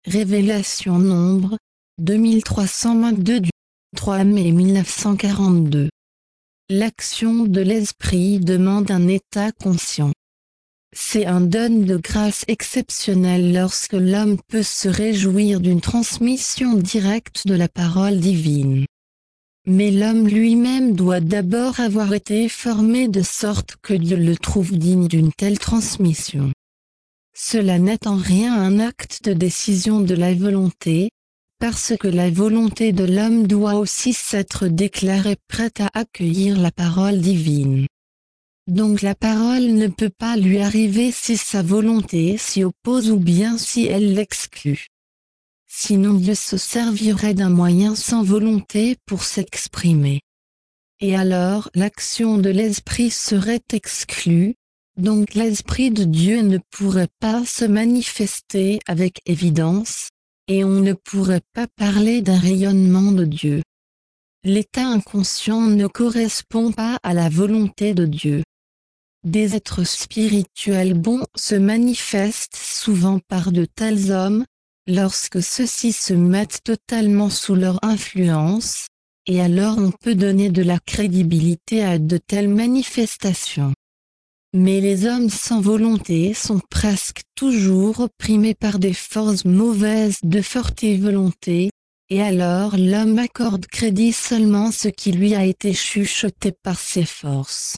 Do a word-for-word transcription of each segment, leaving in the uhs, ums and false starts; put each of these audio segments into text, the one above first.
Révélation Nombre, deux mille trois cent vingt-deux du trois mai mille neuf cent quarante-deux. L'action de l'esprit demande un état conscient. C'est un don de grâce exceptionnel lorsque l'homme peut se réjouir d'une transmission directe de la parole divine. Mais l'homme lui-même doit d'abord avoir été formé de sorte que Dieu le trouve digne d'une telle transmission. Cela n'est en rien un acte de décision de la volonté, parce que la volonté de l'homme doit aussi s'être déclarée prête à accueillir la parole divine. Donc la parole ne peut pas lui arriver si sa volonté s'y oppose ou bien si elle l'exclut. Sinon Dieu se servirait d'un moyen sans volonté pour s'exprimer. Et alors l'action de l'esprit serait exclue, donc l'esprit de Dieu ne pourrait pas se manifester avec évidence, et on ne pourrait pas parler d'un rayonnement de Dieu. L'état inconscient ne correspond pas à la volonté de Dieu. Des êtres spirituels bons se manifestent souvent par de tels hommes, lorsque ceux-ci se mettent totalement sous leur influence, et alors on peut donner de la crédibilité à de telles manifestations. Mais les hommes sans volonté sont presque toujours opprimés par des forces mauvaises de forte volonté, et alors l'homme accorde crédit seulement ce qui lui a été chuchoté par ces forces.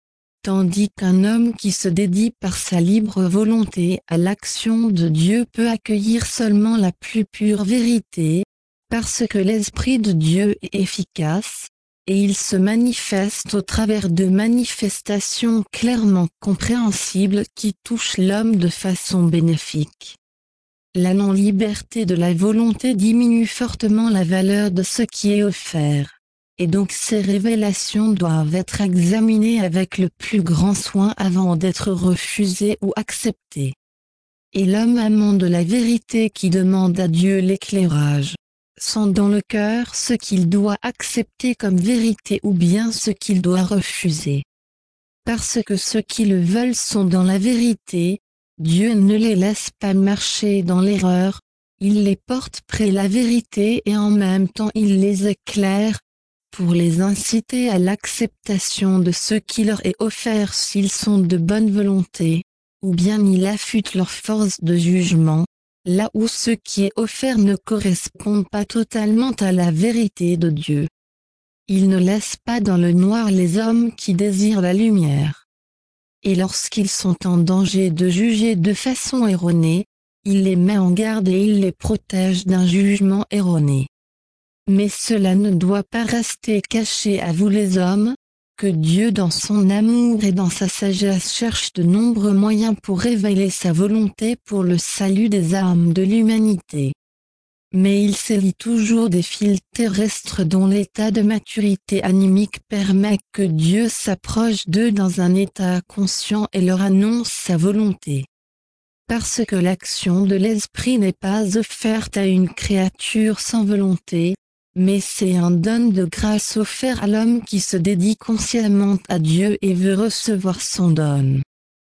Tandis qu'un homme qui se dédie par sa libre volonté à l'action de Dieu peut accueillir seulement la plus pure vérité, parce que l'Esprit de Dieu est efficace, et il se manifeste au travers de manifestations clairement compréhensibles qui touchent l'homme de façon bénéfique. La non-liberté de la volonté diminue fortement la valeur de ce qui est offert. Et donc ces révélations doivent être examinées avec le plus grand soin avant d'être refusées ou acceptées. Et l'homme amant de la vérité qui demande à Dieu l'éclairage, sent dans le cœur ce qu'il doit accepter comme vérité ou bien ce qu'il doit refuser. Parce que ceux qui le veulent sont dans la vérité, Dieu ne les laisse pas marcher dans l'erreur, il les porte près la vérité et en même temps il les éclaire, pour les inciter à l'acceptation de ce qui leur est offert s'ils sont de bonne volonté, ou bien il affûte leur force de jugement, là où ce qui est offert ne correspond pas totalement à la vérité de Dieu. Il ne laisse pas dans le noir les hommes qui désirent la lumière. Et lorsqu'ils sont en danger de juger de façon erronée, il les met en garde et il les protège d'un jugement erroné. Mais cela ne doit pas rester caché à vous les hommes, que Dieu dans son amour et dans sa sagesse cherche de nombreux moyens pour révéler sa volonté pour le salut des âmes de l'humanité. Mais il s'élit toujours des fils terrestres dont l'état de maturité animique permet que Dieu s'approche d'eux dans un état conscient et leur annonce sa volonté. Parce que l'action de l'esprit n'est pas offerte à une créature sans volonté, mais c'est un don de grâce offert à l'homme qui se dédie consciemment à Dieu et veut recevoir son don.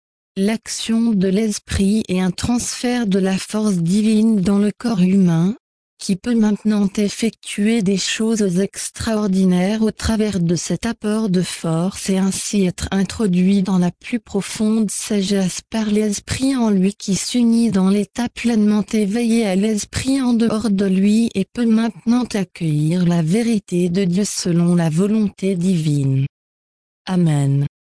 L'action de l'esprit est un transfert de la force divine dans le corps humain, qui peut maintenant effectuer des choses extraordinaires au travers de cet apport de force et ainsi être introduit dans la plus profonde sagesse par l'esprit en lui qui s'unit dans l'état pleinement éveillé à l'esprit en dehors de lui et peut maintenant accueillir la vérité de Dieu selon la volonté divine. Amen.